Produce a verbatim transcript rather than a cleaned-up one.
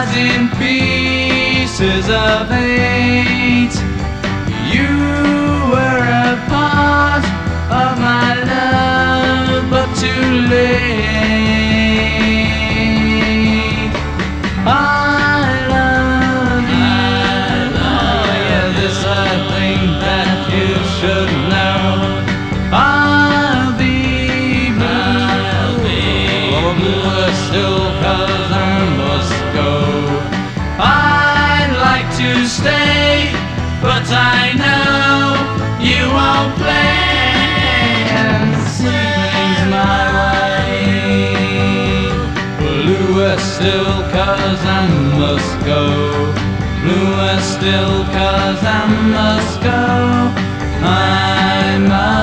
in pieces of hate. You were a part of my love, but too late. I love you. I love you. Yeah, this I think that you should know. I'll be blue. I'll be oh, bluer still, 'cause I must go. I'd like to stay, but I know you won't play and see things my way. Bluer still, 'cause I must go. Bluer still, 'cause I must go. I must